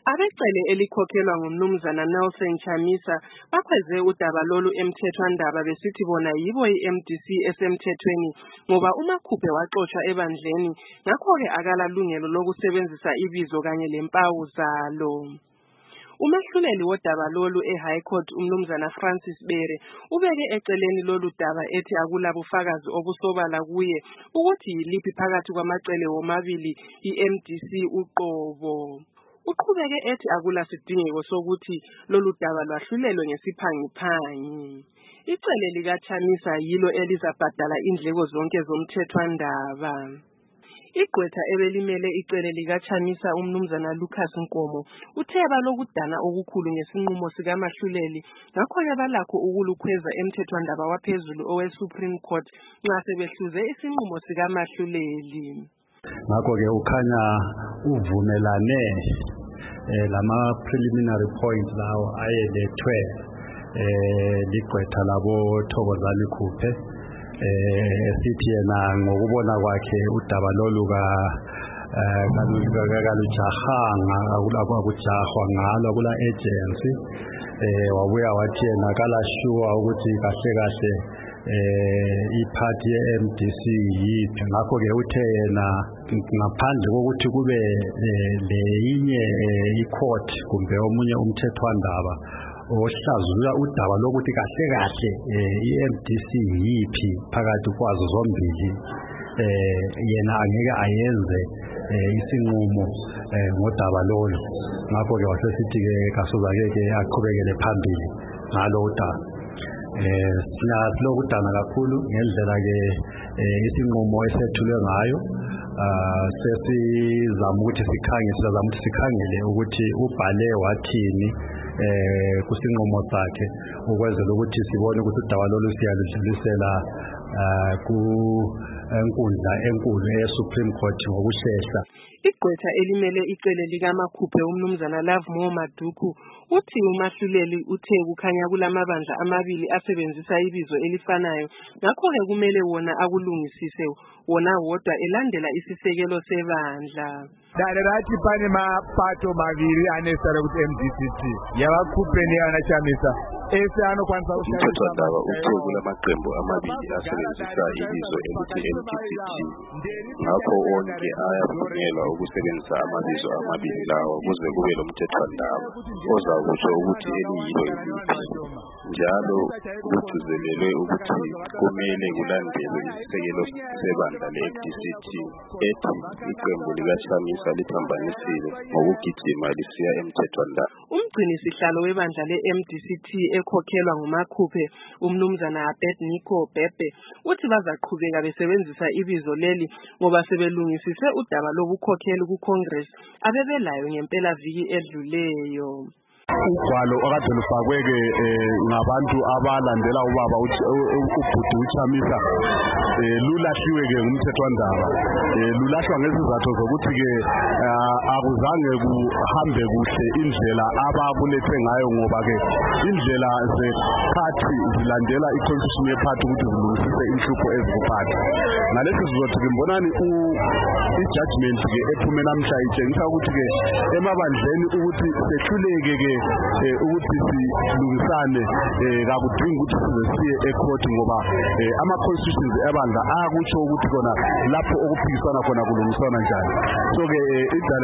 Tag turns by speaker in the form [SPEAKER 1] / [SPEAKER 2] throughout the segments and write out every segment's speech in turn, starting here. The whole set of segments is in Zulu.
[SPEAKER 1] Abecele elikhokhelwa ngumnumzana Nelson Chamisa bakhweze udaba lolu emthethwandaba besithi bona yibo iMDC esemthethweni ngoba uMakhuphe waxoshwa ebandleni ngakho-ke akalalungelo lokusebenzisa ibizo kanye lempawu zalo. Umehluleli wodaba lolu eHigh Court umnumzana Francis Bere ubeke eceleni lolu daba ethi akulabufakazi obusobala kuye ukuthi yiliphi phakathi kwamacele womabili iMDC uqobo. Uqhubeke ethi akulasidingeko sokuthi lolu daba lwahlulelwe ngesiphangiphangi. Icele likaChamisa yilo elizabhadala indleko zonke zomthethwandaba. Igqwetha ebelimele icele likaChamisa umnumzana Lucas Nkomo utheba lokudana okukhulu ngesinqumo sikaMahluleli ngakho-ke balakho ukulukhweza emthethwandaba waphezulu owe-Supreme Court nxa sebehluze isinqumo sikaMahluleli.
[SPEAKER 2] Ngakho-ke ukhanya uvumelane lama preliminary points lawo ayelethwe ligqwetha labo Thokozani Khuphe esithi yena ngokubona kwakhe udaba lolu kalujahanga akujahwa ngalo kula agency wabuya wathi yena kalashuwa ukuthi kahle kahle iphathi ye-MDC yiphi ngakho-ke uthe yena ngaphandle kokuthi kube leyinye i-court kumbe omunye umthethwandaba ohlazulula udaba lokuthi kahle kahle i-MDC yiphi phakathi kwazo zombili yena angeke ayenze isinqumo ngodaba lolu ngakho-ke wasesithi-ke kasuzake-ke aqhubekele phambili ngalo udaba. Silokudana kakhulu ngendlela-ke isinqumo esethulwe ngayo sesizama ukuthi sikhangele ukuthi ubhale wathini kusinqumo sakhe ukwenzela ukuthi sibone ukuthi udaba lolu siyaludlulisela enkundla enkulu ye-Supreme Court ngokushesha.
[SPEAKER 1] Igqwetha elimele icele likaMakhuphe umnumzana Lovemore Maduku uthi uMahluleli uthe kukhanya kulamabandla amabili asebenzisa ibizo elifanayo ngakho-ke kumele wona akulungisise wona wodwa elandela isisekelo sebandla.
[SPEAKER 3] Darati pane mapato maviri anesara kuti MDCT yavaKhuphe neana Chamisa ese anokwanisa
[SPEAKER 4] umthethwandaba uthe kulamaqembu amabili asebenzisa ibizo elithi MDCT ngakho onke ayavunyelwa ukusebenzisa amabizo amabili lawo kuze kube lo mthethwandaba ozakusho ukuthi eliyilo eliphi njalo kugcizelelwe ukuthi kumele kulandelwe isisekelo sebandla le-MDCT ethi iqembu likaChamisa liphambanisile ngokugijima lisiya emthethwandaba.
[SPEAKER 1] Umgcini sihlalo webandla le-MDCT ekhokhelwa nguMakhuphe umnumzana Abednego Bhebhe uthi bazaqhubeka besebenzisa ibizo leli ngoba sebelungisise udaba lobukhokheli kuCongress abebelayo ngempela viki edluleyo.
[SPEAKER 2] Ugwalo okade lufakwe-ke ngabantu abalandela ubaba ubhuti uChamisa lulahliwe-ke ngumthethwandaba lulahlwa ngezizathu zokuthi-ke akuzange kuhambe kuhle indlela ababulethe ngayo ngoba-ke indlela zephathi zilandela i-constitution yephathi ukuthi zilungisise inhlupho ezikuphathi. Ngalesi sizothu ngimbonani i-judgment-ke ephume namhla itshengisa ukuthi-ke emabandleni ukuthi sehluleke-ke ukuthi silungisane kakudingi ukuthi size siye ecourt ngoba ama-constitutions ebandla ayakutsho ukuthi kona lapho okuphikiswana khona kulungiswana njani. So-ke idale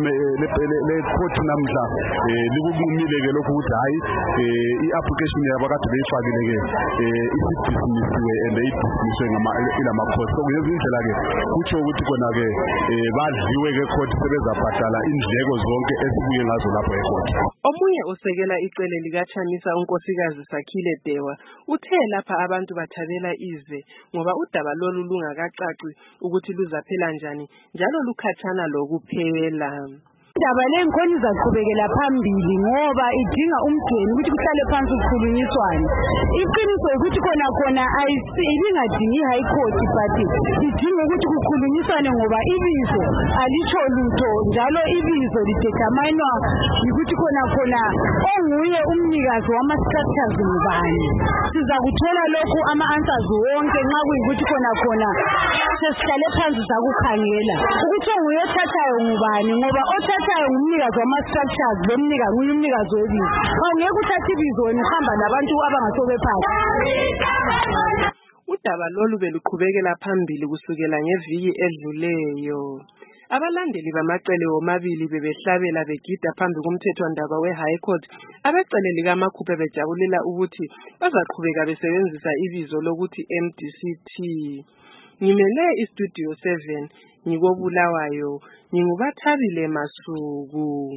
[SPEAKER 2] le-court namhla likunqumile-ke lokhu ukuthi hhayi i-application yabo kade beyifakile-ke isidismisiwe and idismiswe ilama-court. So kuyenza indlela-ke kutsho ukuthi kona-ke badliwe-ke court sebezabhadala indleko zonke esibuye ngazo lapho ecourt.
[SPEAKER 1] Omunye osekela icele likaChamisa unkosikazi Sakhile Dewa uthe lapha abantu bathabela ize ngoba udaba lolu lungakacaci ukuthi luzaphela njani njalo lukhathana lokuphela.
[SPEAKER 5] Indaba le ngikhona izaqhubekela phambili ngoba idinga umgceni ukuthi kuhlale phansi ukukhulunyiswane. Iqiniso ukuthi khona ayibingadingi high court but idinga ukuthi kukhulunyiswane ngoba ibizo alisho lutho njalo ibizo lideterminwa ukuthi khona onguye umnikazi wama-structures ngubani. Sizakuthola lokhu ama-answers wonke nxa kuyikuthi sesihlale phansi sakukhangela ukuthi onguye othathayo ngubani ngoba othatha othathayo ngumnikazi wama-structures lomnika nguye umnikazi webizo. Awungeke uthathe ibizo wena uhamba nabantu abangasobephathi.
[SPEAKER 1] Udaba lolu beluqhubekela phambili kusukela ngeviki edluleyo. Abalandeli bamacele womabili bebehlabela begida phambi komthethwandaba we-High Court. Abecele likaMakhuphe bejabulela ukuthi bazaqhubeka besebenzisa ibizo lokuthi MDCT. Ngimele iStudio 7 ngikobulawayo, nginguBathabile Masuku.